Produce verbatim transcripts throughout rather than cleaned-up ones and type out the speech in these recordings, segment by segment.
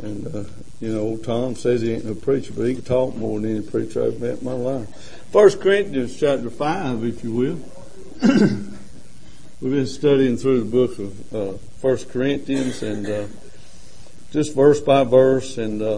And, uh, you know, Tom says he ain't no preacher, but he can talk more than any preacher I've met in my life. First Corinthians chapter five, if you will. We've been studying through the book of uh, First Corinthians, and uh, just verse by verse. And, uh,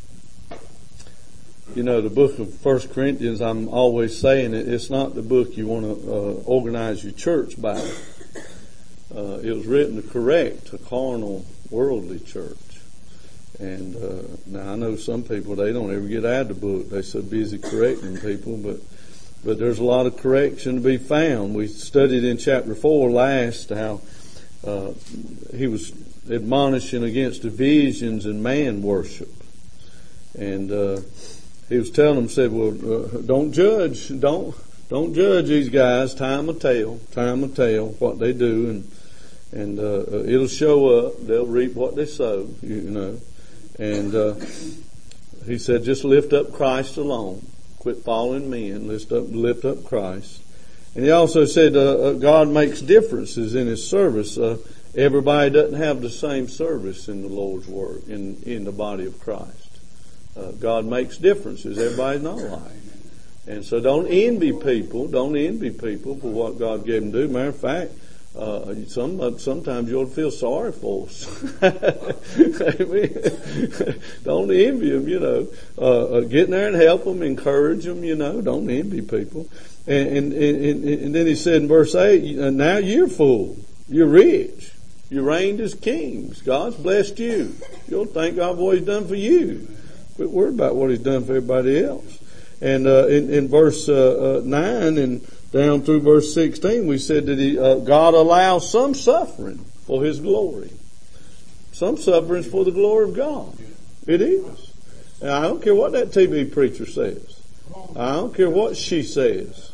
you know, the book of First Corinthians, I'm always saying it, it's not the book you want to uh, organize your church by. Uh, it was written to correct a carnal, worldly church. And uh, now I know some people, they don't ever get out of the book. They're so busy correcting people, but but there's a lot of correction to be found. We studied in chapter four last how uh, he was admonishing against divisions and man worship. And uh, he was telling them, said, well, uh, don't judge, don't don't judge these guys. Time will tell, time will tell what they do, and and uh, it'll show up. They'll reap what they sow, you know. And uh, he said, just lift up Christ alone. Quit following men. Lift up, lift up Christ. And he also said, uh, uh, God makes differences in His service. Uh, everybody doesn't have the same service in the Lord's work, in, in the body of Christ. Uh, God makes differences. Everybody's not alike. And so don't envy people. Don't envy people for what God gave them to do. Matter of fact, Uh, some, sometimes you'll feel sorry for us. Amen. Don't envy them, you know. Uh, uh, get in there and help them, encourage them, you know. Don't envy people. And, and, and, and then he said in verse eight, now you're full. You're rich. You reigned as kings. God's blessed you. You'll thank God for what He's done for you. Quit worrying about what He's done for everybody else. And uh, in, in verse uh, uh, nine and down through verse sixteen, we said that he, uh, God allows some suffering for His glory. Some suffering is for the glory of God. It is. And I don't care what that T V preacher says. I don't care what she says.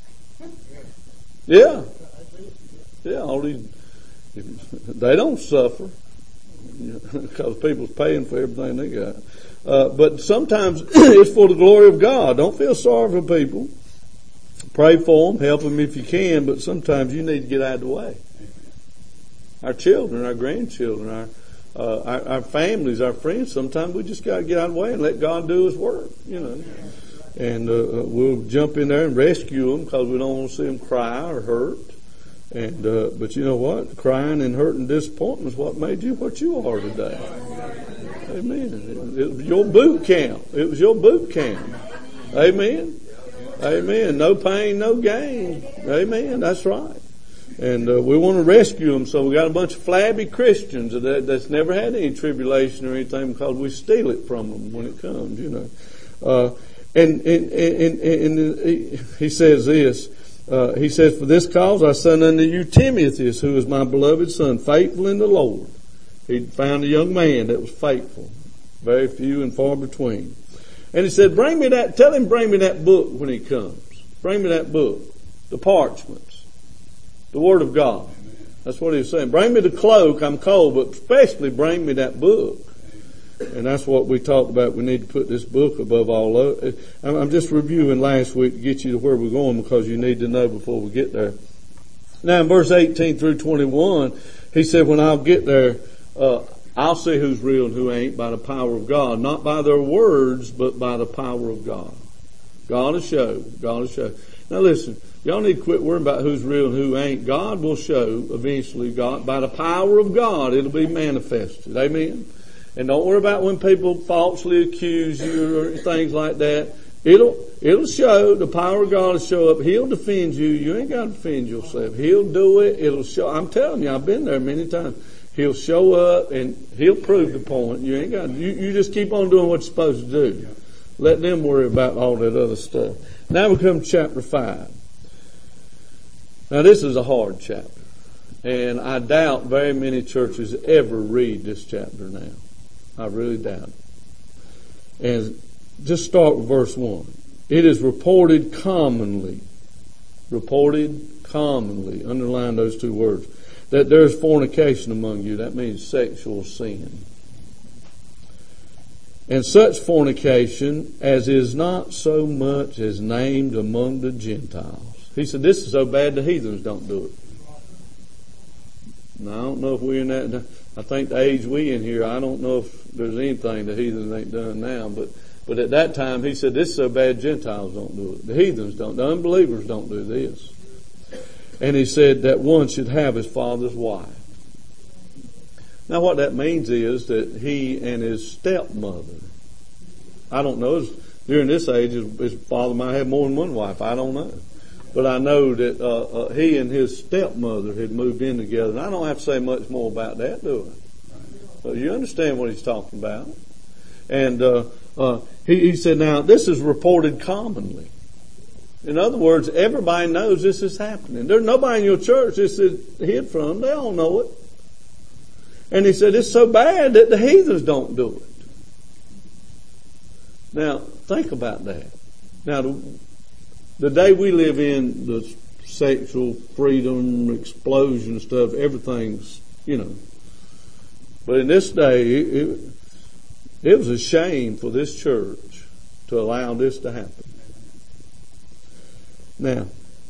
Yeah. Yeah, all these, they don't suffer because people's paying for everything they got. Uh, but sometimes it's for the glory of God. Don't feel sorry for people. Pray for them, help them if you can, but sometimes you need to get out of the way. Our children, our grandchildren, our, uh, our, our families, our friends, sometimes we just got to get out of the way and let God do His work, you know. And uh, we'll jump in there and rescue them because we don't want to see them cry or hurt. And uh, but you know what? Crying and hurt and disappointment is what made you what you are today. Amen. It, it was your boot camp. It was your boot camp. Amen. Amen. No pain, no gain. Amen. That's right. And uh, we want to rescue them. So we got a bunch of flabby Christians that that's never had any tribulation or anything because we steal it from them when it comes, you know. Uh, and, and, and, and, and he says this. Uh, he says, for this cause I send unto you Timothy, who is my beloved son, faithful in the Lord. He found a young man that was faithful. Very few and far between. And he said, bring me that, tell him bring me that book when he comes. Bring me that book. The parchments. The Word of God. That's what he was saying. Bring me the cloak, I'm cold, but especially bring me that book. And that's what we talked about. We need to put this book above all other. I'm just reviewing last week to get you to where we're going because you need to know before we get there. Now in verse eighteen through twenty-one, he said, when I'll get there, uh, I'll see who's real and who ain't by the power of God. Not by their words, but by the power of God. God will show. God will show. Now listen, y'all need to quit worrying about who's real and who ain't. God will show eventually. God, by the power of God, it'll be manifested. Amen. And don't worry about when people falsely accuse you or things like that. It'll, it'll show, the power of God will show up. He'll defend you. You ain't got to defend yourself. He'll do it. It'll show. I'm telling you, I've been there many times. He'll show up and He'll prove the point. You ain't got, you, you just keep on doing what you're supposed to do. Let them worry about all that other stuff. Now we come to chapter five. Now this is a hard chapter. And I doubt very many churches ever read this chapter now. I really doubt it. And just start with verse one. It is reported commonly, reported commonly, underline those two words, that there is fornication among you. That means sexual sin. And such fornication as is not so much as named among the Gentiles. He said this is so bad the heathens don't do it. Now, I don't know if we're in that. I think the age we in here, I don't know if there's anything the heathens ain't done now, but, but at that time he said, this is so bad Gentiles don't do it. The heathens don't, the unbelievers don't do this. And he said that one should have his father's wife. Now what that means is that he and his stepmother, I don't know, during this age his, his father might have more than one wife, I don't know. But I know that uh, uh, he and his stepmother had moved in together. And I don't have to say much more about that, do I? So you understand what he's talking about. And uh, uh, he, he said, now, this is reported commonly. In other words, everybody knows this is happening. There's nobody in your church this is hid from. They all know it. And he said, it's so bad that the heathens don't do it. Now, think about that. Now, the, the day we live in, the sexual freedom, explosion stuff, everything's, you know. But in this day, it, it was a shame for this church to allow this to happen. Now,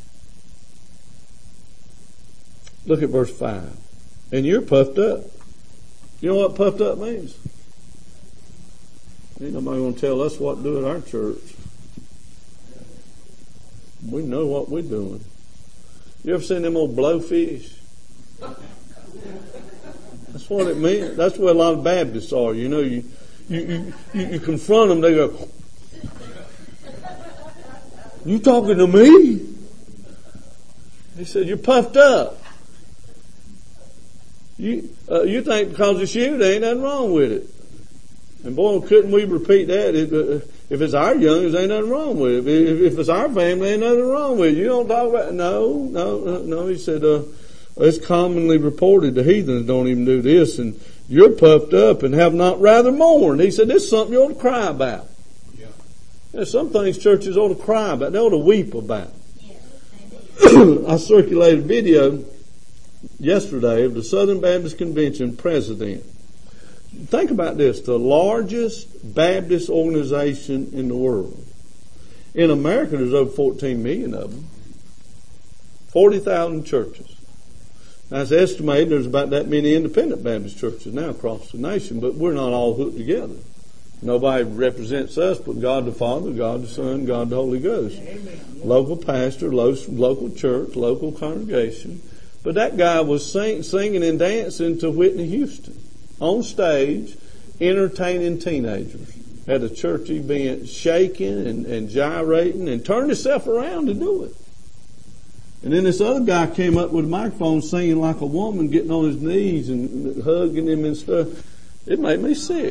look at verse five. And you're puffed up. You know what puffed up means? Ain't nobody going to tell us what to do at our church. We know what we're doing. You ever seen them old blowfish? That's what it means. That's where a lot of Baptists are. You know, you you you, you confront them, they go, "You talking to me?" He said, "You're puffed up. You uh, you think because it's you, there ain't nothing wrong with it." And boy, couldn't we repeat that? It, uh, if it's our youngins, ain't nothing wrong with it. If, if it's our family, ain't nothing wrong with it. You don't talk about, no, no, no. He said, uh, it's commonly reported the heathens don't even do this, and you're puffed up and have not rather mourned. He said, this is something you ought to cry about. Yeah. There's some things churches ought to cry about. They ought to weep about. Yeah. I circulated a video yesterday of the Southern Baptist Convention president. Think about this, the largest Baptist organization in the world. In America, there's over fourteen million of them. forty thousand churches. Now, it's estimated there's about that many independent Baptist churches now across the nation, but we're not all hooked together. Nobody represents us but God the Father, God the Son, God the Holy Ghost. Amen. Local pastor, local church, local congregation. But that guy was sing, singing and dancing to Whitney Houston on stage, entertaining teenagers at a church event, shaking and, and gyrating, and turned himself around to do it. And then this other guy came up with a microphone singing like a woman, getting on his knees and hugging him and stuff. It made me sick.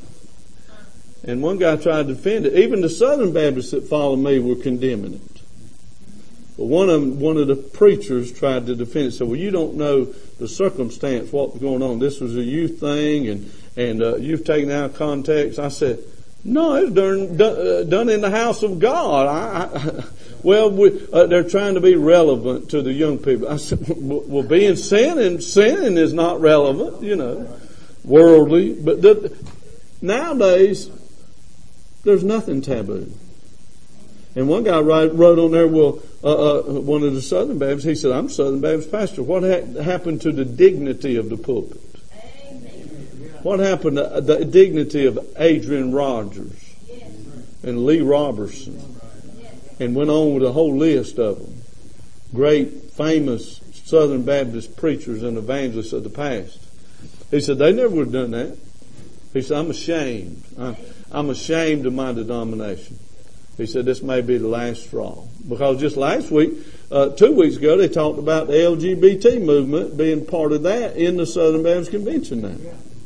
And one guy tried to defend it. Even the Southern Baptists that follow me were condemning it. But one of them, one of the preachers tried to defend it. Said, well, you don't know the circumstance, what was going on. This was a youth thing, and, and uh, you've taken it out of context. I said, no, it's done, done, uh, done in the house of God. I, I, well, we, uh, they're trying to be relevant to the young people. I said, well, being sin and sinning is not relevant, you know, worldly. But the, nowadays, there's nothing taboo. And one guy write, wrote on there, well, uh, uh, one of the Southern Baptists, he said, I'm a Southern Baptist pastor. What ha- happened to the dignity of the pulpit? Amen. What happened to the dignity of Adrian Rogers yes. and Lee Robertson? Yes. And went on with a whole list of them. Great, famous Southern Baptist preachers and evangelists of the past. He said, they never would have done that. He said, I'm ashamed. I'm, I'm ashamed of my denomination. He said, this may be the last straw. Because just last week, uh, two weeks ago, they talked about the L G B T movement being part of that in the Southern Baptist Convention now.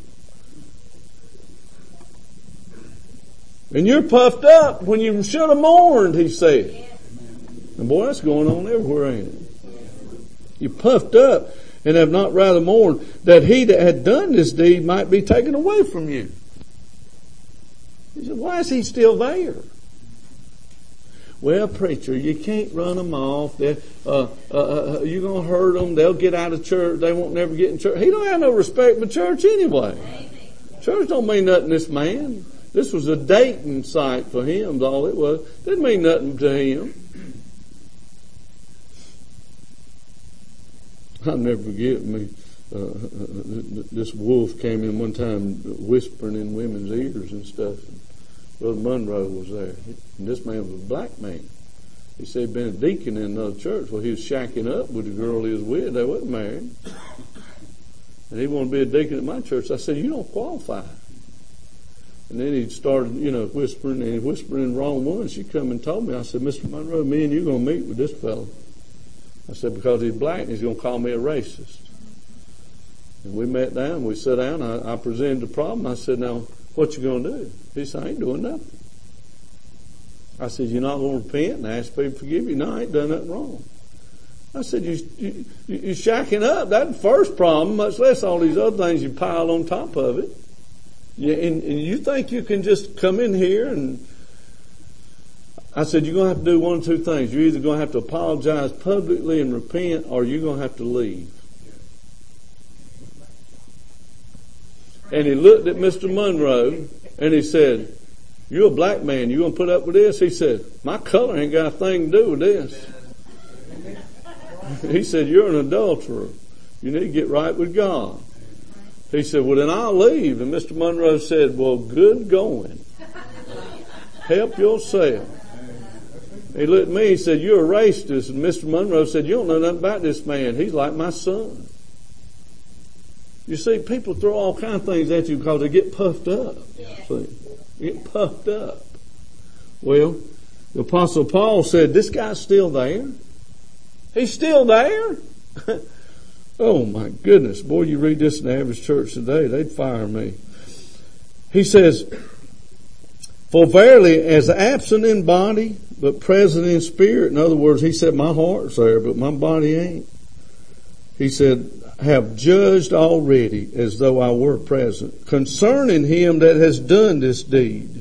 And you're puffed up when you should have mourned, he said. And boy, that's going on everywhere, ain't it? You're puffed up and have not rather mourned that he that had done this deed might be taken away from you. He said, why is he still there? Well, preacher, you can't run them off. Uh, uh, uh, you're going to hurt them. They'll get out of church. They won't never get in church. He don't have no respect for church anyway. Amen. Church don't mean nothing to this man. This was a dating site for him, all it was. Didn't mean nothing to him. I'll never forget me. uh, this wolf came in one time whispering in women's ears and stuff. And Brother Monroe was there. And this man was a black man. He said he'd been a deacon in another church. Well, he was shacking up with the girl he was with. They wasn't married. And he wanted to be a deacon at my church. I said, you don't qualify. And then he started, you know, whispering, and he whispered in the wrong one. She come and told me. I said, Mister Monroe, me and you are going to meet with this fellow. I said, because he's black and he's going to call me a racist. And we met down. We sat down. I, I presented the problem. I said, now, what you going to do? He said, I ain't doing nothing. I said, you're not going to repent and ask people to forgive you? No, I ain't done nothing wrong. I said, you, you, you're shacking up. That's the first problem, much less all these other things you pile on top of it. Yeah, and, and you think you can just come in here and... I said, you're going to have to do one of two things. You're either going to have to apologize publicly and repent, or you're going to have to leave. And he looked at Mister Monroe, and he said, you're a black man. You going to put up with this? He said, my color ain't got a thing to do with this. He said, you're an adulterer. You need to get right with God. He said, well, then I'll leave. And Mister Monroe said, well, good going. Help yourself. He looked at me, he said, you're a racist. And Mister Monroe said, you don't know nothing about this man. He's like my son. You see, people throw all kinds of things at you because they get puffed up. See? They get puffed up. Well, the Apostle Paul said, this guy's still there. He's still there. Oh my goodness. Boy, you read this in the average church today, they'd fire me. He says, for verily, as absent in body, but present in spirit. In other words, he said, my heart's there, but my body ain't. He said, have judged already as though I were present, concerning him that has done this deed.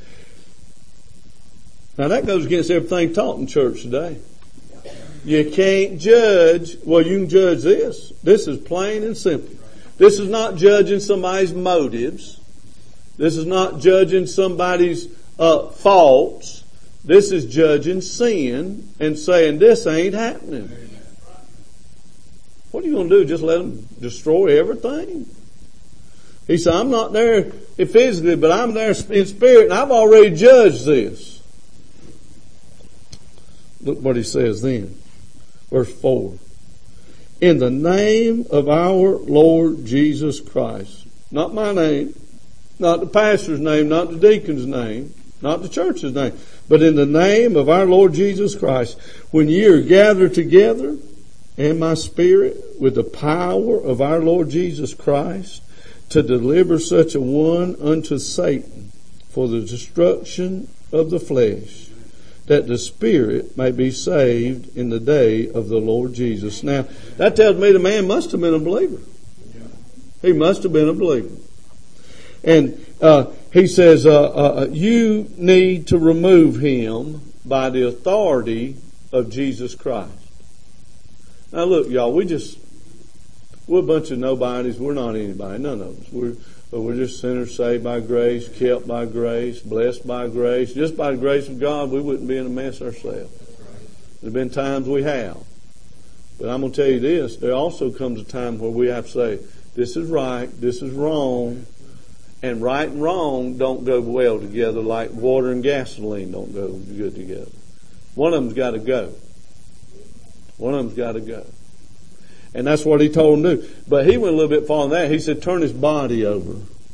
Now that goes against everything taught in church today. You can't judge. Well, you can judge this. This is plain and simple. This is not judging somebody's motives. This is not judging somebody's uh, faults. This is judging sin and saying this ain't happening. What are you going to do? Just let them destroy everything? He said, I'm not there physically, but I'm there in spirit, and I've already judged this. Look what he says then. Verse four. In the name of our Lord Jesus Christ. Not my name, not the pastor's name, not the deacon's name, not the church's name, but in the name of our Lord Jesus Christ, when ye are gathered together in my spirit with the power of our Lord Jesus Christ to deliver such a one unto Satan for the destruction of the flesh, that the spirit may be saved in the day of the Lord Jesus. Now, that tells me the man must have been a believer. He must have been a believer. And uh, he says, uh, uh, you need to remove him by the authority of Jesus Christ. Now look, y'all, we just, we're a bunch of nobodies. We're not anybody, none of us. We're, but we're just sinners saved by grace, kept by grace, blessed by grace. Just by the grace of God, we wouldn't be in a mess ourselves. There have been times we have. But I'm going to tell you this, there also comes a time where we have to say, this is right, this is wrong. And right and wrong don't go well together, like water and gasoline don't go good together. One of them's got to go. One of them's got to go. And that's what he told him to do. But he went a little bit farther than that. He said, turn his body over.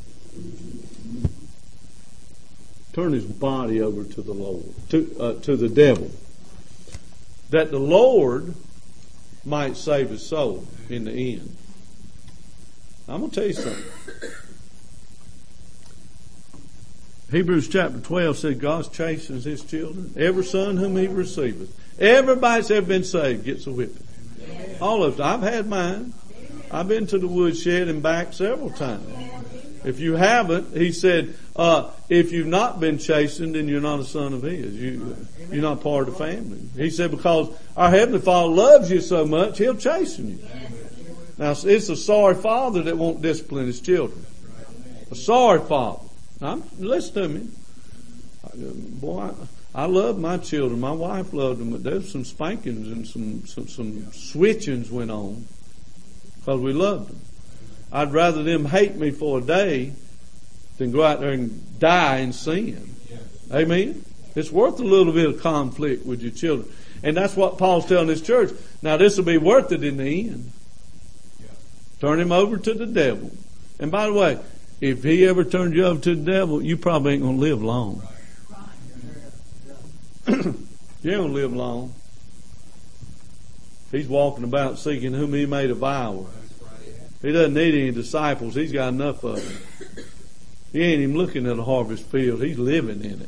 Turn his body over to the Lord, to, uh, to the devil. That the Lord might save his soul in the end. I'm going to tell you something. Hebrews chapter twelve said God chastens his children. Every son whom he receiveth. Everybody that's ever been saved gets a whipping. All of us. I've had mine. I've been to the woodshed and back several times. If you haven't, he said, uh, if you've not been chastened, then you're not a son of his. You, you're not part of the family. He said, because our Heavenly Father loves you so much, he'll chasten you. Now, it's a sorry father that won't discipline his children. A sorry father. I'm, listen to me. Boy, I, I love my children. My wife loved them, but there's some spankings and some, some, some switchings went on. because we loved them. I'd rather them hate me for a day than go out there and die in sin. Amen? It's worth a little bit of conflict with your children. And that's what Paul's telling his church. Now this will be worth it in the end. Turn him over to the devil. And by the way, if he ever turns you over to the devil, you probably ain't going to live long. You ain't going to live long. He's walking about seeking whom he may devour. He doesn't need any disciples. He's got enough of them. He ain't even looking at a harvest field. He's living in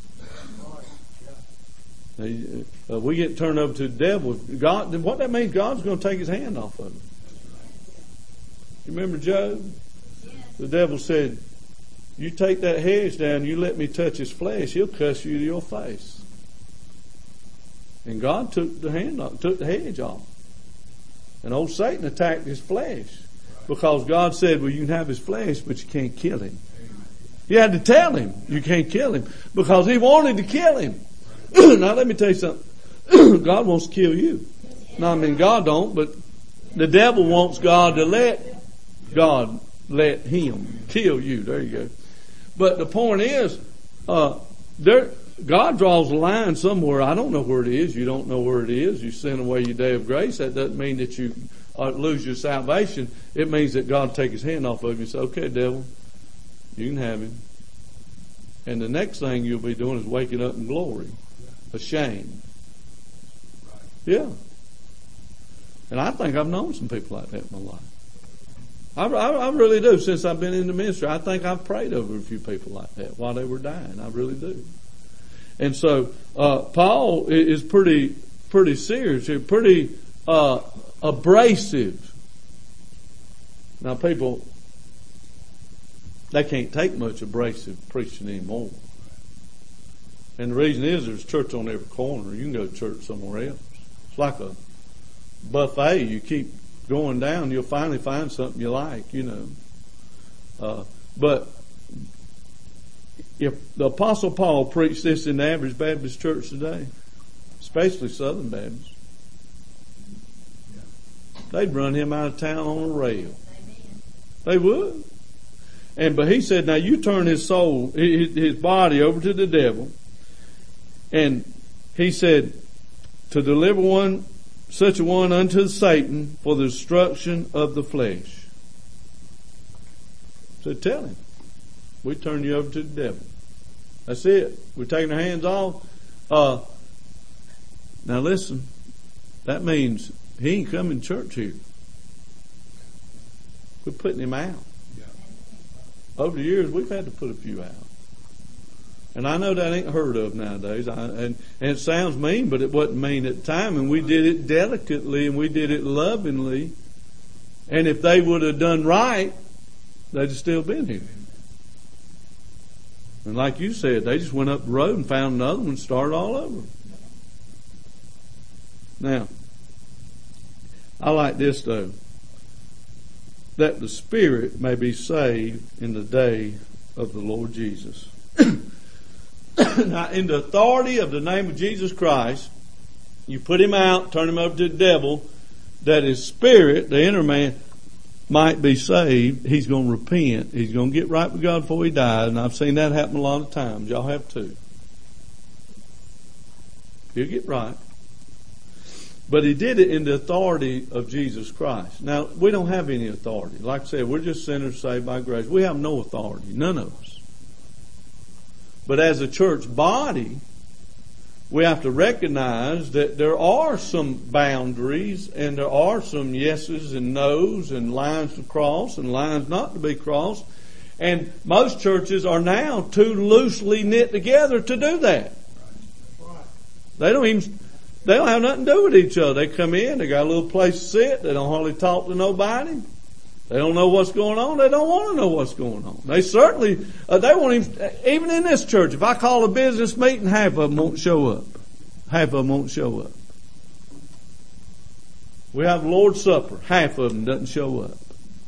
it. Uh, we get turned over to the devil. God, what that means, God's going to take his hand off of him. You remember Job? The devil said, you take that hedge down, you let me touch his flesh, he'll cuss you to your face. And God took the hand off, took the hedge off. And old Satan attacked his flesh. Because God said, well, you can have his flesh, but you can't kill him. You had to tell him you can't kill him. Because he wanted to kill him. Now let me tell you something. God wants to kill you. Now I mean God don't, but the devil wants God to let God let him kill you. There you go. But the point is, uh, there, God draws a line somewhere. I don't know where it is. You don't know where it is. You send away your day of grace. That doesn't mean that you uh, lose your salvation. It means that God take his hand off of you and say, okay, devil, you can have him. And the next thing you'll be doing is waking up in glory. Ashamed. Yeah. And I think I've known some people like that in my life. I, I, I really do. Since I've been in the ministry, I think I've prayed over a few people like that while they were dying. I really do. And so uh, Paul is pretty, pretty serious here, pretty uh, abrasive. Now, people, they can't take much abrasive preaching anymore. And the reason is there's church on every corner. You can go to church somewhere else. It's like a buffet. You keep going down, you'll finally find something you like, you know. Uh, but if the Apostle Paul preached this in the average Baptist church today, especially Southern Baptists, they'd run him out of town on a rail. They would. And but he said, now you turn his soul, his, his body over to the devil, and he said, to deliver one such a one unto Satan for the destruction of the flesh. So tell him, we turn you over to the devil. That's it. We're taking our hands off. Uh, now listen, that means he ain't coming to church here. We're putting him out. Over the years, we've had to put a few out. And I know that ain't heard of nowadays. I, and, and it sounds mean, but it wasn't mean at the time. And we did it delicately and we did it lovingly. And if they would have done right, they'd have still been here. And like you said, they just went up the road and found another one and started all over. Now, I like this though. That the spirit may be saved in the day of the Lord Jesus. Now, in the authority of the name of Jesus Christ, you put him out, turn him over to the devil, that his spirit, the inner man, might be saved. He's going to repent. He's going to get right with God before he dies. And I've seen that happen a lot of times. Y'all have too. He'll get right. But he did it in the authority of Jesus Christ. Now, we don't have any authority. Like I said, we're just sinners saved by grace. We have no authority. None of us. But as a church body, we have to recognize that there are some boundaries and there are some yeses and nos and lines to cross and lines not to be crossed. And most churches are now too loosely knit together to do that. They don't even... They don't have nothing to do with each other. They come in, they got a little place to sit, they don't hardly talk to nobody. They don't know what's going on, they don't want to know what's going on. They certainly, uh, they won't even, even in this church, if I call a business meeting, half of them won't show up. Half of them won't show up. We have Lord's Supper, half of them doesn't show up.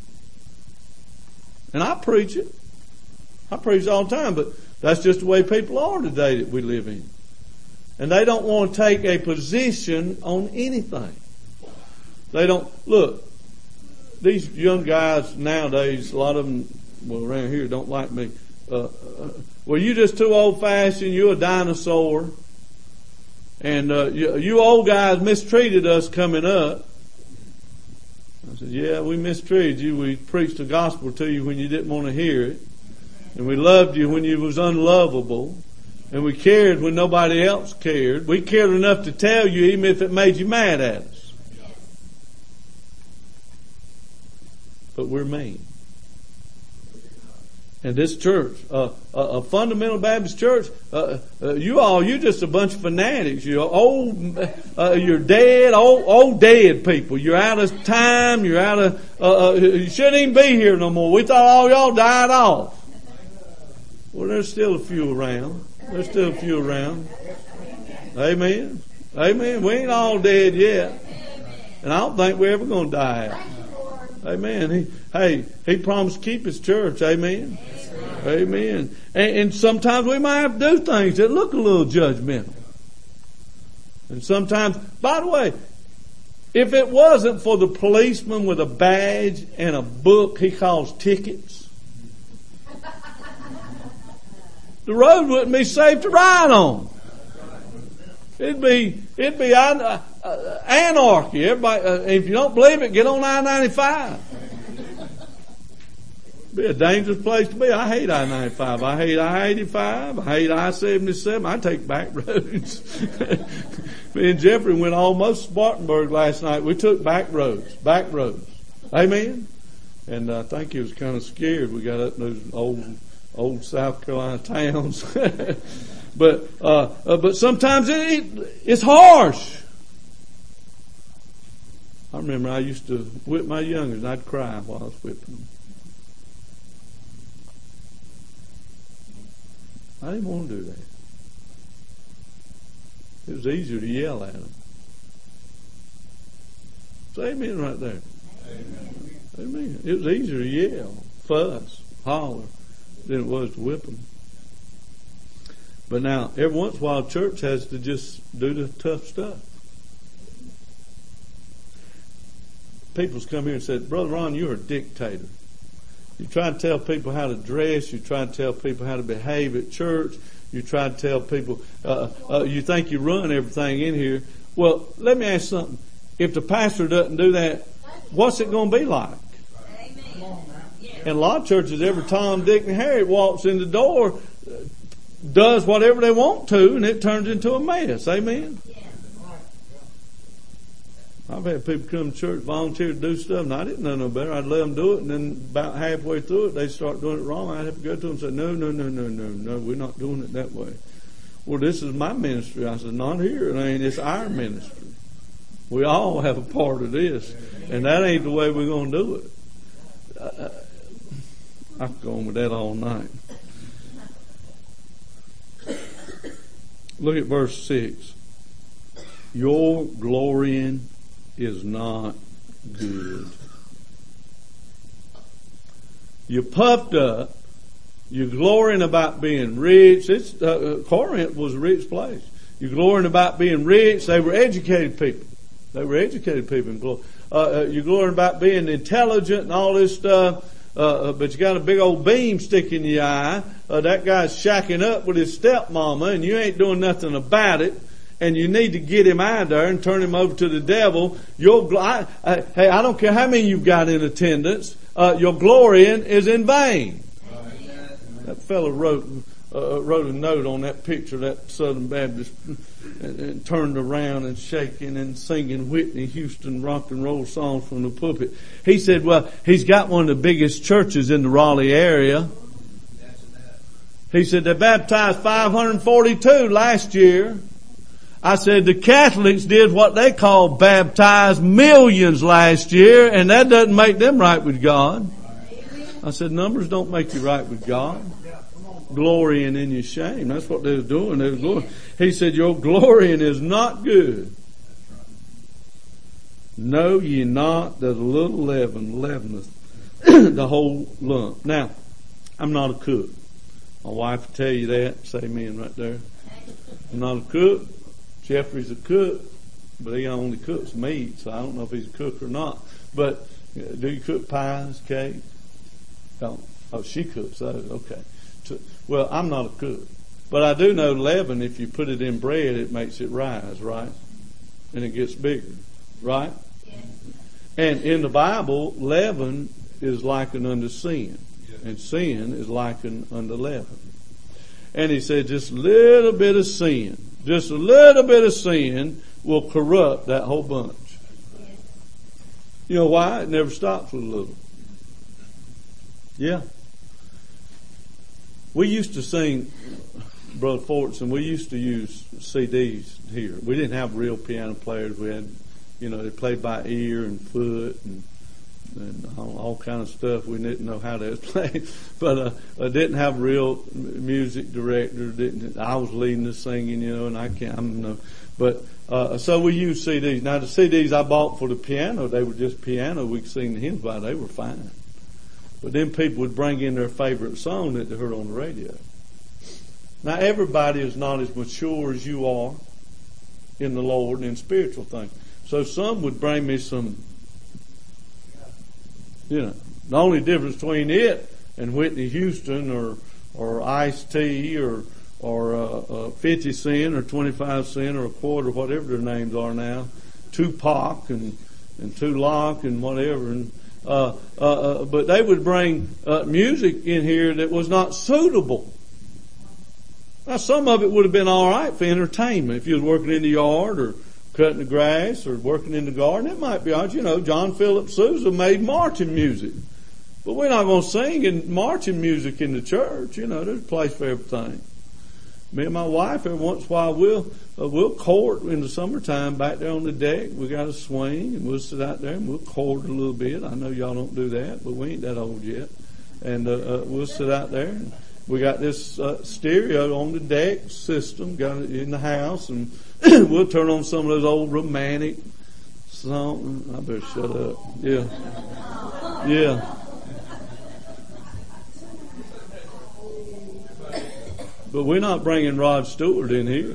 And I preach it. I preach it all the time, but that's just the way people are today that we live in. And they don't want to take a position on anything. They don't, look, these young guys nowadays, a lot of them, well, around here don't like me. Uh, uh, well, you just too old-fashioned. You're a dinosaur. And uh, you, you old guys mistreated us coming up. I said, yeah, we mistreated you. We preached the gospel to you when you didn't want to hear it. And we loved you when you was unlovable. And we cared when nobody else cared. We cared enough to tell you even if it made you mad at us. But we're mean. And this church, uh, a, a fundamental Baptist church, uh, uh, you all, you're just a bunch of fanatics. You're old, uh, you're dead, old, old dead people. You're out of time. You're out of, uh, uh, you shouldn't even be here no more. We thought all y'all died off. Well, there's still a few around. There's still a few around. Amen. Amen. We ain't all dead yet. And I don't think we're ever going to die out. Amen. He, hey, He promised to keep His church. Amen. Amen. And, and sometimes we might have to do things that look a little judgmental. And sometimes, by the way, if it wasn't for the policeman with a badge and a book he calls tickets, the road wouldn't be safe to ride on. It'd be, it'd be uh, uh, anarchy. Everybody, uh, if you don't believe it, get on I ninety-five. It'd be a dangerous place to be. I hate I ninety-five. I hate I eighty-five. I hate I seventy-seven. I take back roads. Me and Jeffrey went almost Spartanburg last night. We took back roads. Back roads. Amen? And I think he was kind of scared. We got up in those old, old South Carolina towns. But uh, uh, but sometimes it, it it's harsh. I remember I used to whip my youngers and I'd cry while I was whipping them. I didn't want to do that. It was easier to yell at them. Say amen right there. Amen. Amen. It was easier to yell, fuss, holler than it was to whip them. But now, every once in a while, church has to just do the tough stuff. People's come here and said, Brother Ron, you're a dictator. You try to tell people how to dress. You try to tell people how to behave at church. You try to tell people, uh, uh, you think you run everything in here. Well, let me ask something. If the pastor doesn't do that, what's it going to be like? Amen. And a lot of churches, every Tom, Dick, and Harry walks in the door, does whatever they want to, and it turns into a mess. Amen? I've had people come to church, volunteer to do stuff, and I didn't know no better. I'd let them do it, and then about halfway through it, they'd start doing it wrong. I'd have to go to them and say, no, no, no, no, no, no, we're not doing it that way. Well, this is my ministry. I said, not here. I mean, it's our ministry. We all have a part of this, and that ain't the way we're going to do it. Uh, I could go on with that all night. Look at verse six. Your glorying is not good. You're puffed up. You're glorying about being rich. It's, uh, Corinth was a rich place. You're glorying about being rich. They were educated people. They were educated people. Uh, you're glorying about being intelligent and all this stuff. Uh, but you got a big old beam sticking in your eye. Uh, that guy's shacking up with his stepmama, and you ain't doing nothing about it. And you need to get him out of there and turn him over to the devil. Your, I, I, hey, I don't care how many you've got in attendance. Uh, your glorying is in vain. Amen. That fellow wrote uh, wrote a note on that picture of that Southern Baptist, and, and turned around and shaking and singing Whitney Houston rock and roll songs from the pulpit. He said, well, he's got one of the biggest churches in the Raleigh area. He said they baptized five hundred forty-two last year. I said the Catholics did what they call baptize millions last year, and that doesn't make them right with God. I said numbers don't make you right with God. Glorying in your shame. That's what they were doing. They were glorying. He said your glorying is not good. Know ye not that a little leaven leaveneth the whole lump. Now, I'm not a cook. My wife will tell you that. Say amen right there. I'm not a cook. Jeffrey's a cook, but he only cooks meat, so I don't know if he's a cook or not. But Do you cook pies, cake? Don't. Oh, she cooks those. Okay. Well, I'm not a cook. But I do know leaven, if you put it in bread, it makes it rise, right? And it gets bigger, right? Yes. And in the Bible, leaven is likened unto sin. Yes. And sin is likened unto leaven. And he said just a little bit of sin, just a little bit of sin will corrupt that whole bunch. Yes. You know why? It never stops with a little. Yeah. We used to sing, Brother Fortson, we used to use C Ds here. We didn't have real piano players. We had, you know, they played by ear and foot and, and all, all kind of stuff. We didn't know how to play, but uh, I didn't have real music director. Didn't I was leading the singing, you know, and I can't. I'm no, but uh, so we used C Ds. Now the C Ds I bought for the piano, they were just piano. We could sing the hymns by. They were fine. But then people would bring in their favorite song that they heard on the radio. Now everybody is not as mature as you are in the Lord and in spiritual things. So some would bring me some, you know, the only difference between it and Whitney Houston or or Ice-T or or uh, uh, fifty cent or twenty-five cent or a quarter, whatever their names are now, Tupac and and Tulock and whatever. And Uh, uh, uh, but they would bring uh, music in here that was not suitable. Now, some of it would have been all right for entertainment. If you was working in the yard or cutting the grass or working in the garden, it might be all right. You know, John Philip Sousa made marching music. But we're not going to sing in marching music in the church. You know, there's a place for everything. Me and my wife, every once in a while, we'll, uh, we'll court in the summertime back there on the deck. We got a swing, and we'll sit out there and we'll court a little bit. I know y'all don't do that, but we ain't that old yet. And uh, uh, we'll sit out there. And we got this uh, stereo on the deck system, got it in the house, and we'll turn on some of those old romantic songs. I better shut up. Yeah. Yeah. But we're not bringing Rod Stewart in here.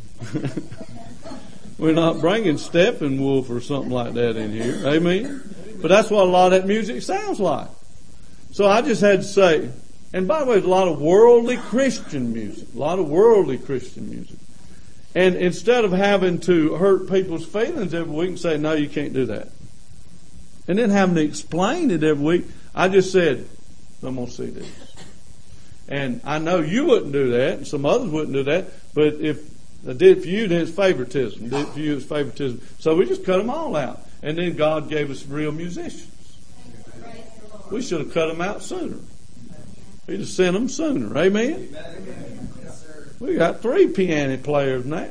We're not bringing Steppenwolf or something like that in here. Amen? But that's what a lot of that music sounds like. So I just had to say, and by the way, there's a lot of worldly Christian music. A lot of worldly Christian music. And instead of having to hurt people's feelings every week and say, no, you can't do that. And then having to explain it every week, I just said, I'm going to see this. And I know you wouldn't do that, and some others wouldn't do that, but if I did it for you, then it's favoritism. Did it for you, it's favoritism. So we just cut them all out. And then God gave us real musicians. We should have cut them out sooner. We'd have sent them sooner. Amen? We got three piano players now.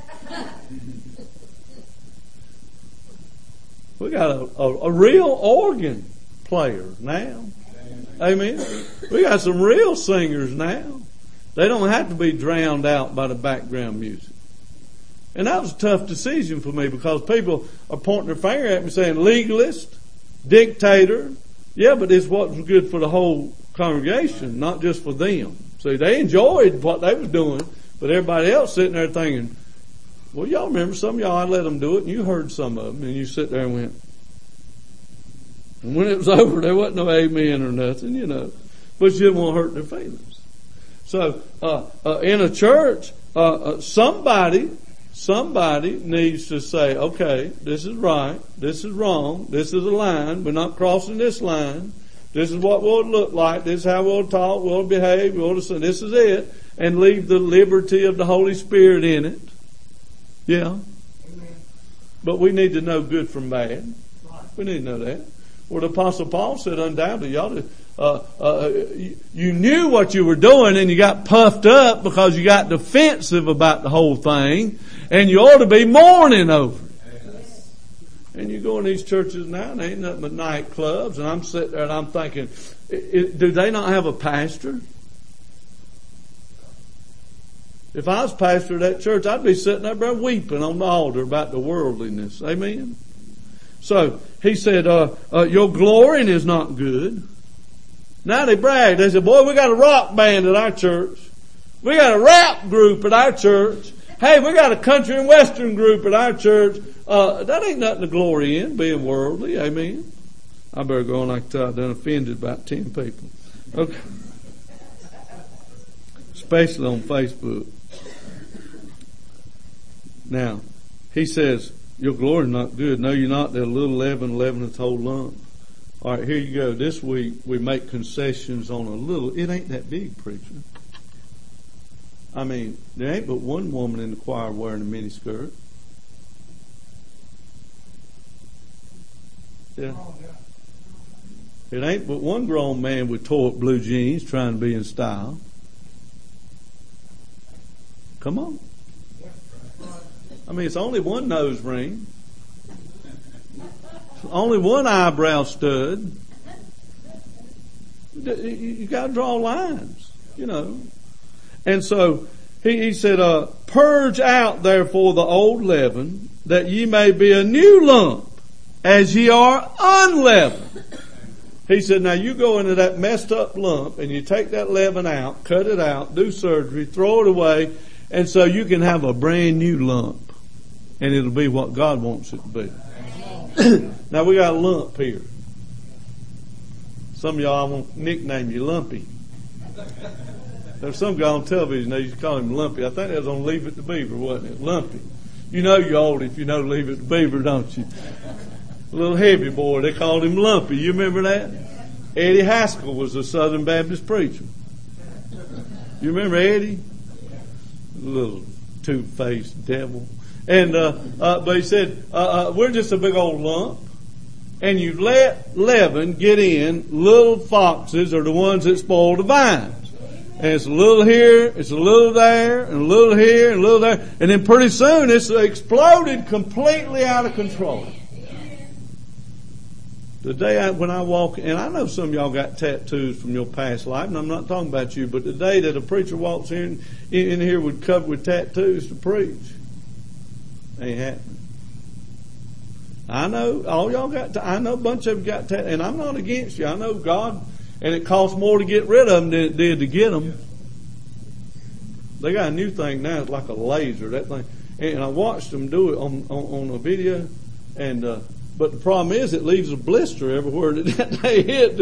We got a, a, a real organ player now. Amen. We got some real singers now. They don't have to be drowned out by the background music. And that was a tough decision for me because people are pointing their finger at me saying legalist, dictator. Yeah, but it's what was good for the whole congregation, not just for them. See, they enjoyed what they was doing, but everybody else sitting there thinking, well, y'all remember some of y'all, I let them do it, and you heard some of them, and you sit there and went, and when it was over, there wasn't no amen or nothing, you know. But you didn't want to hurt their feelings. So, uh, uh, in a church, uh, uh, somebody, somebody needs to say, okay, this is right, this is wrong, this is a line, we're not crossing this line, this is what we'll look like, this is how we'll talk, we'll behave, we'll say, this is it, and leave the liberty of the Holy Spirit in it. Yeah. Amen. But we need to know good from bad. We need to know that. Well, the Apostle Paul said, undoubtedly, y'all, uh, uh, you, you knew what you were doing and you got puffed up because you got defensive about the whole thing, and you ought to be mourning over it. Yes. And you go in these churches now, and there ain't nothing but nightclubs, and I'm sitting there and I'm thinking, do they not have a pastor? If I was pastor of that church, I'd be sitting up there weeping on the altar about the worldliness. Amen? So, he said, uh, uh, your glorying is not good. Now they bragged. They said, boy, we got a rock band at our church. We got a rap group at our church. Hey, we got a country and western group at our church. Uh, that ain't nothing to glory in, being worldly. Amen. I better go on. I can tell I done offended about ten people. Okay. Especially on Facebook. Now, he says, your glory is not good. No, you're not. They're a little leaven, leaveneth whole lump. All right, here you go. This week we make concessions on a little. It ain't that big, preacher. I mean, there ain't but one woman in the choir wearing a mini skirt. Yeah. It ain't but one grown man with tore up blue jeans trying to be in style. Come on. I mean, it's only one nose ring. Only one eyebrow stud. You got to draw lines, you know. And so he, he said, uh, purge out therefore the old leaven, that ye may be a new lump, as ye are unleavened. He said, now you go into that messed up lump and you take that leaven out, cut it out, do surgery, throw it away, and so you can have a brand new lump. And it'll be what God wants it to be. Now we got a lump here. Some of y'all, I won't nickname you Lumpy. There's some guy on television, they used to call him Lumpy. I think that was on Leave It to Beaver, wasn't it? Lumpy. You know you're old if you know Leave It to Beaver, don't you? A little heavy boy, they called him Lumpy. You remember that? Eddie Haskell was a Southern Baptist preacher. You remember Eddie? A little two-faced devil. And, uh, uh, but he said, uh, uh, we're just a big old lump. And you've let leaven get in. Little foxes are the ones that spoil the vines. And it's a little here, it's a little there, and a little here, and a little there. And then pretty soon it's exploded completely out of control. The day I, when I walk, and I know some of y'all got tattoos from your past life, and I'm not talking about you, but the day that a preacher walks in, in here with covered with tattoos to preach, ain't happening. I know all y'all got. I know a bunch of them got tattoos, and I'm not against you. I know God, and it costs more to get rid of them than it did to get them. They got a new thing now. It's like a laser. That thing, and I watched them do it on on, on a video, and. Uh, But the problem is it leaves a blister everywhere that they hit.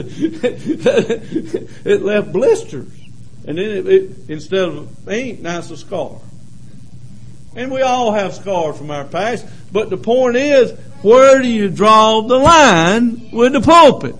It left blisters. And then it, it, instead of ink, now it's a scar. And we all have scars from our past. But the point is, where do you draw the line with the pulpit?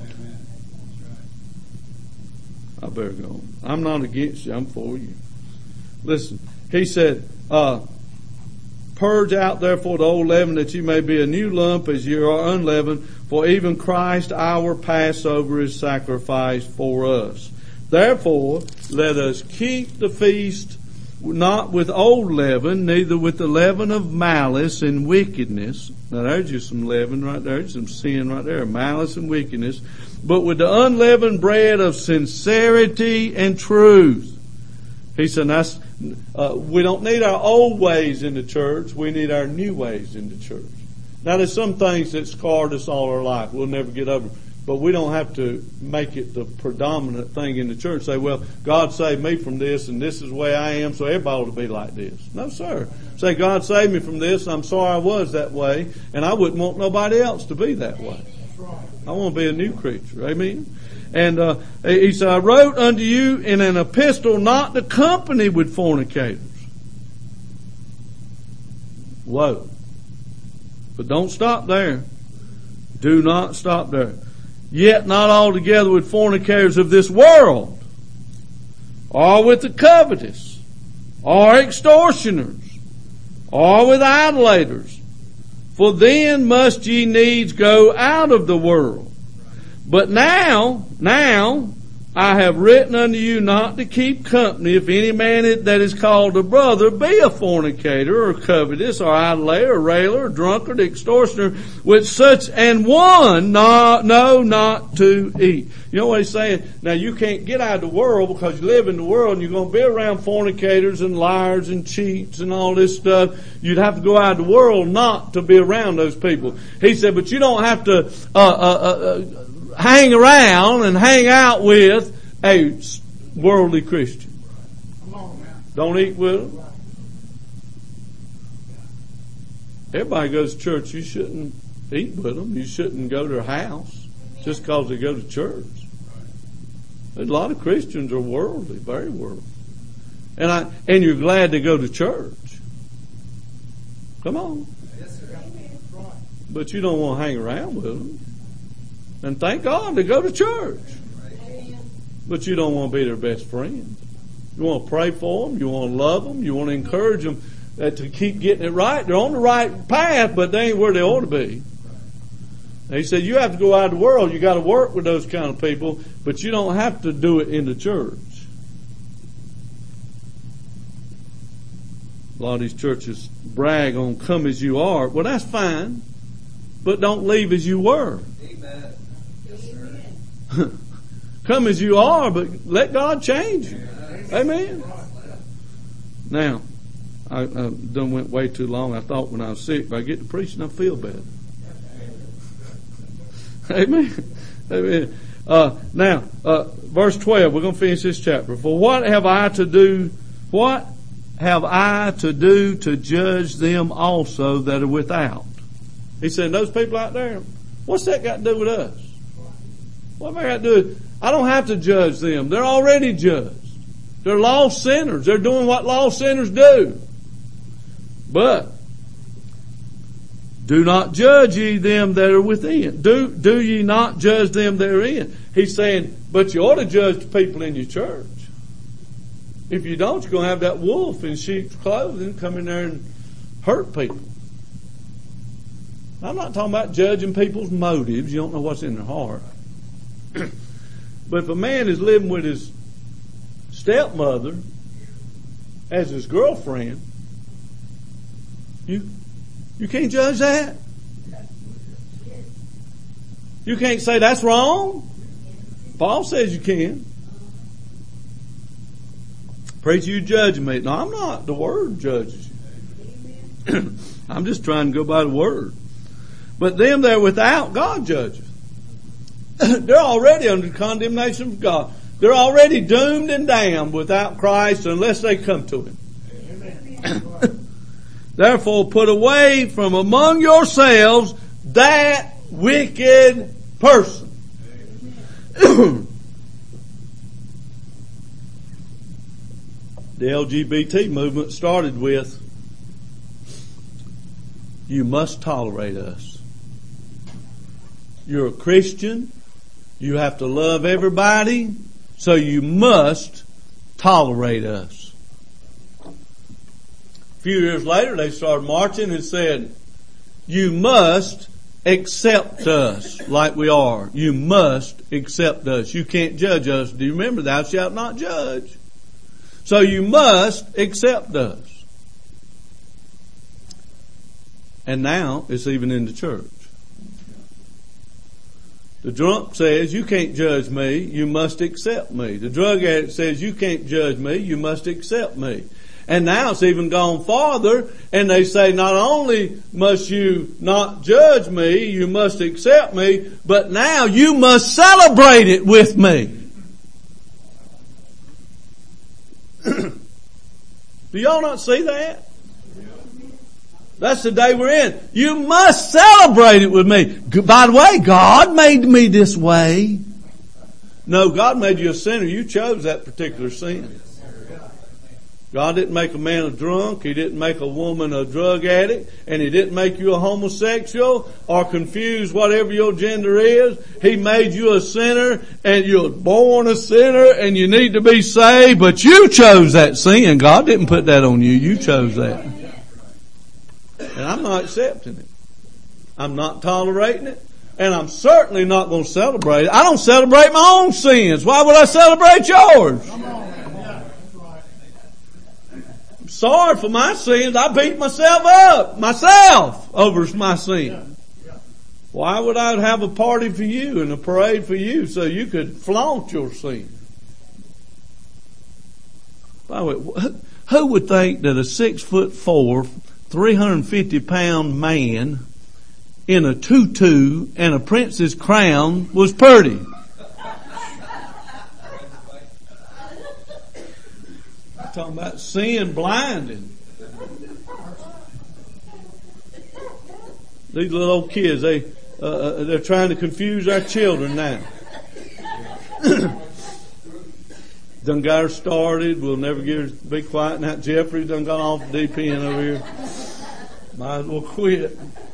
I better go on. I'm not against you. I'm for you. Listen, he said, uh, purge out therefore the old leaven, that you may be a new lump as you are unleavened. For even Christ our Passover is sacrificed for us. Therefore, let us keep the feast not with old leaven, neither with the leaven of malice and wickedness. Now there's just some leaven right there, some sin right there, malice and wickedness. But with the unleavened bread of sincerity and truth. He said, that's, uh, we don't need our old ways in the church. We need our new ways in the church. Now, there's some things that scarred us all our life. We'll never get over. But we don't have to make it the predominant thing in the church. Say, well, God saved me from this, and this is the way I am, so everybody ought to be like this. No, sir. Say, God saved me from this, and I'm sorry I was that way, and I wouldn't want nobody else to be that way. I want to be a new creature. Amen. And uh, he said, I wrote unto you in an epistle not to company with fornicators. Whoa. But don't stop there. Do not stop there. Yet not altogether with fornicators of this world, or with the covetous, or extortioners, or with idolaters. For then must ye needs go out of the world. But now, now, I have written unto you not to keep company if any man that is called a brother be a fornicator, or covetous, or idolater, or railer, or drunkard, extortioner, with such an one, no, no, not to eat. You know what he's saying? Now you can't get out of the world because you live in the world and you're going to be around fornicators and liars and cheats and all this stuff. You'd have to go out of the world not to be around those people. He said, but you don't have to, uh, uh, uh, hang around and hang out with a worldly Christian. Don't eat with them. Everybody goes to church. You shouldn't eat with them. You shouldn't go to their house. just because they go to church. A lot of Christians are worldly, very worldly. And I and you're glad to go to church. Come on. But you don't want to hang around with them. And thank God to go to church. But you don't want to be their best friend. You want to pray for them. You want to love them. You want to encourage them to keep getting it right. They're on the right path, but they ain't where they ought to be. And he said, you have to go out of the world. You got to work with those kind of people, but you don't have to do it in the church. A lot of these churches brag on come as you are. Well, that's fine, but don't leave as you were. Amen. Yes, sir. Come as you are, but let God change you. Amen. Now, I, I done went way too long. I thought when I was sick, if I get to preaching, I feel better. Amen. Amen. Uh, now, uh, verse twelve, we're going to finish this chapter. For what have I to do, what have I to do to judge them also that are without? He said, those people out there, what's that got to do with us? What have I got to do with, I don't have to judge them. They're already judged. They're lost sinners. They're doing what lost sinners do. But do not judge ye them that are within. Do, do ye not judge them that are in. He's saying, but you ought to judge the people in your church. If you don't, you're going to have that wolf in sheep's clothing come in there and hurt people. I'm not talking about judging people's motives. You don't know what's in their heart. But if a man is living with his stepmother as his girlfriend, you you can't judge that. You can't say that's wrong. Paul says you can. Preacher, you judge me. No, I'm not. The Word judges you. I'm just trying to go by the Word. But them that are without, God judges. They're already under the condemnation of God. They're already doomed and damned without Christ unless they come to Him. Therefore, put away from among yourselves that wicked person. The L G B T movement started with, you must tolerate us. You're a Christian. You have to love everybody. So you must tolerate us. A few years later, they started marching and said, you must accept us like we are. You must accept us. You can't judge us. Do you remember? Thou shalt not judge. So you must accept us. And now it's even in the church. The drunk says, you can't judge me, you must accept me. The drug addict says, you can't judge me, you must accept me. And now it's even gone farther, and they say, not only must you not judge me, you must accept me, but now you must celebrate it with me. Do y'all not see that? That's the day we're in. You must celebrate it with me. By the way, God made me this way. No, God made you a sinner. You chose that particular sin. God didn't make a man a drunk. He didn't make a woman a drug addict. And He didn't make you a homosexual or confuse whatever your gender is. He made you a sinner, and you were born a sinner, and you need to be saved. But you chose that sin. God didn't put that on you. You chose that. And I'm not accepting it. I'm not tolerating it. And I'm certainly not going to celebrate it. I don't celebrate my own sins. Why would I celebrate yours? I'm sorry for my sins. I beat myself up, myself, over my sin. Why would I have a party for you and a parade for you so you could flaunt your sin? By the way, who would think that a six foot four, three hundred fifty pound man in a tutu and a prince's crown was pretty? I'm talking about sin blinding. These little old kids, they, uh, they're trying to confuse our children now. Done got her started. We'll never get her to be quiet now. Jeffrey done got off the deep end over here. Might as well quit.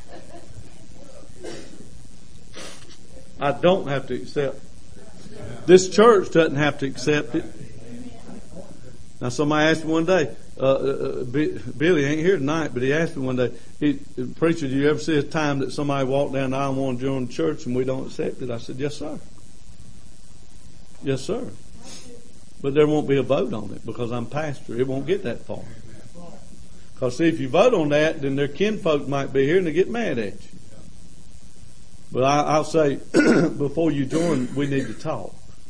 I don't have to accept. This church doesn't have to accept it. Now somebody asked me one day, uh, uh, Billy ain't here tonight, but he asked me one day, he, preacher, do you ever see a time that somebody walked down the aisle and wanted to join the church and we don't accept it? I said, yes, sir. Yes, sir. But there won't be a vote on it because I'm pastor. It won't get that far. Because see, if you vote on that, then their kinfolk might be here and they get mad at you. But I, I'll say, before you join, we need to talk.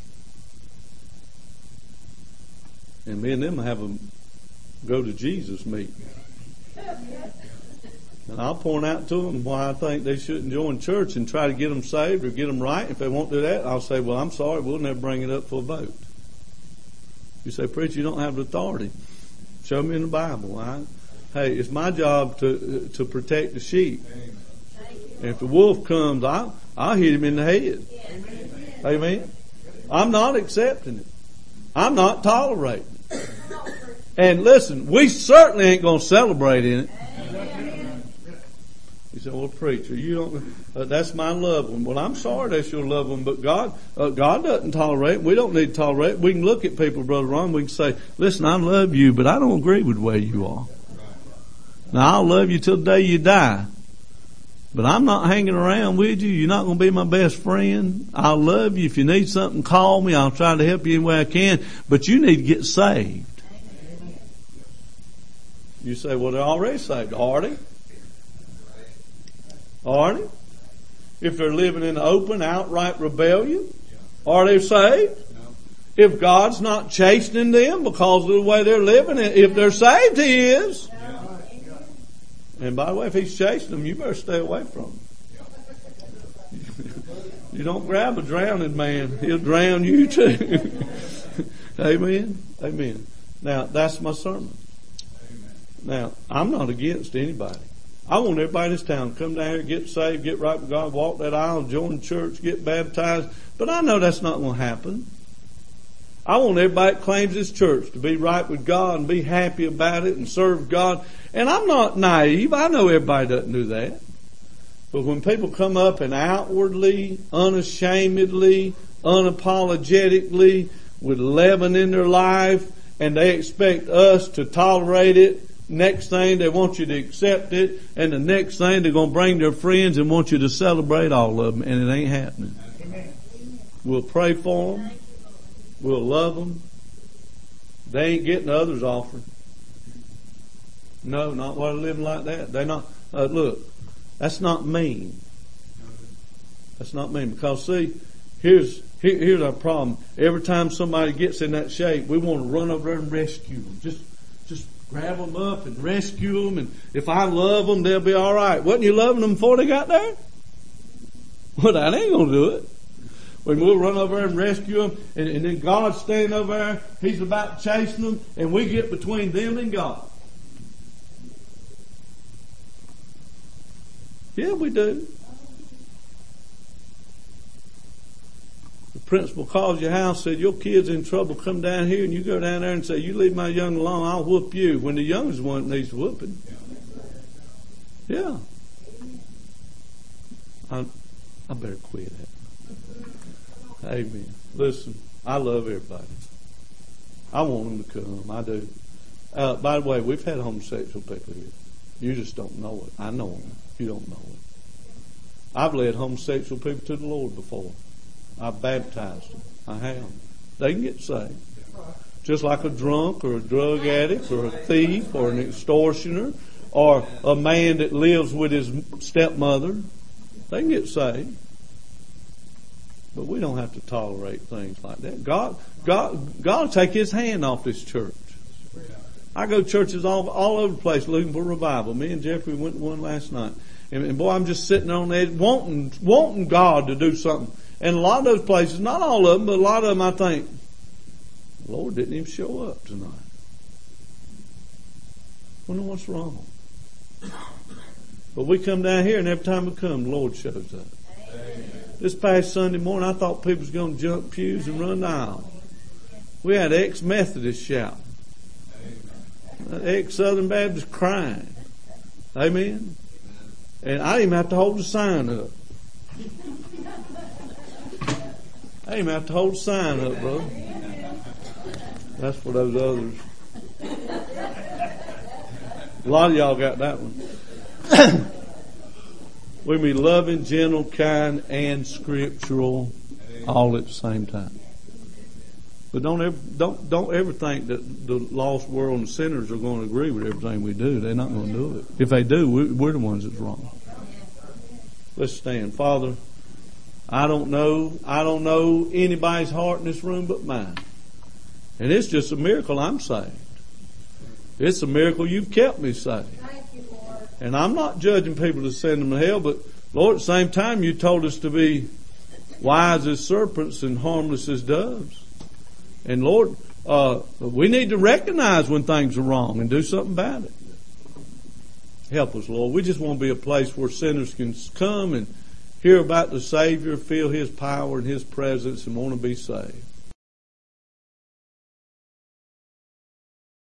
And me and them have a go to Jesus meeting. And I'll point out to them why I think they shouldn't join church and try to get them saved or get them right. If they won't do that, I'll say, well, I'm sorry, we'll never bring it up for a vote. You say, preacher, you don't have the authority. Show me in the Bible. I, hey, it's my job to to protect the sheep. And if the wolf comes, I'll, I'll hit him in the head. Amen. I'm not accepting it. I'm not tolerating it. And listen, we certainly ain't going to celebrate in it. You say, well, preacher, you don't, uh, that's my loved one. Well, I'm sorry that's your loved one, but God, uh, God doesn't tolerate it. We don't need to tolerate it. We can look at people, Brother Ron, we can say, listen, I love you, but I don't agree with the way you are. Now, I'll love you till the day you die. But I'm not hanging around with you. You're not going to be my best friend. I'll love you. If you need something, call me. I'll try to help you any way I can. But you need to get saved. You say, well, they're already saved. Are they? Are they? If they're living in open, outright rebellion, are they saved? If God's not chastening them because of the way they're living, if they're saved, He is. And by the way, if He's chasing them, you better stay away from him. You don't grab a drowning man. He'll drown you too. Amen. Amen. Now, that's my sermon. Now, I'm not against anybody. I want everybody in this town to come down here, get saved, get right with God, walk that aisle, join church, get baptized. But I know that's not going to happen. I want everybody that claims this church to be right with God and be happy about it and serve God. And I'm not naive. I know everybody doesn't do that. But when people come up and outwardly, unashamedly, unapologetically, with leaven in their life, and they expect us to tolerate it, next thing they want you to accept it, and the next thing they're going to bring their friends and want you to celebrate all of them, and it ain't happening. We'll pray for them. We'll love them. They ain't getting the others' offering. No, not while they're living like that. They're not. Uh, look, that's not mean. That's not mean. Because see, here's here, here's our problem. Every time somebody gets in that shape, we want to run over there and rescue them. Just, just grab them up and rescue them. And if I love them, they'll be all right. Wasn't you loving them before they got there? Well, that ain't gonna do it. When we'll run over there and rescue them, and, and then God's standing over there, He's about chasing them, and we get between them and God. Yeah, we do. The principal calls your house, said, your kid's in trouble, come down here, and you go down there and say, you leave my young alone, I'll whoop you. When the youngest one needs whooping. Yeah. I, I better quit that. Amen. Listen, I love everybody. I want them to come. I do. Uh, by the way, we've had homosexual people here. You just don't know it. I know them. You don't know it. I've led homosexual people to the Lord before. I've baptized them. I have. They can get saved. Just like a drunk or a drug addict or a thief or an extortioner or a man that lives with his stepmother. They can get saved. But we don't have to tolerate things like that. God, God, God will take His hand off this church. I go to churches all, all over the place looking for revival. Me and Jeffrey went to one last night. And, and boy, I'm just sitting on the edge wanting, wanting God to do something. And a lot of those places, not all of them, but a lot of them I think, the Lord didn't even show up tonight. I wonder what's wrong. But we come down here and every time we come, the Lord shows up. This past Sunday morning, I thought people was going to jump pews and run the aisle. We had ex-Methodists shouting. Ex-Southern Baptists crying. Amen? And I didn't even have to hold the sign up. I didn't even have to hold the sign up, brother. That's for those others. A lot of y'all got that one. We be loving, gentle, kind, and scriptural all at the same time. But don't ever, don't, don't ever think that the lost world and sinners are going to agree with everything we do. They're not going to do it. If they do, we, we're the ones that's wrong. Let's stand. Father, I don't know, I don't know anybody's heart in this room but mine. And it's just a miracle I'm saved. It's a miracle you've kept me saved. And I'm not judging people to send them to hell, but Lord, at the same time, you told us to be wise as serpents and harmless as doves. And Lord, uh, we need to recognize when things are wrong and do something about it. Help us, Lord. We just want to be a place where sinners can come and hear about the Savior, feel His power and His presence, and want to be saved.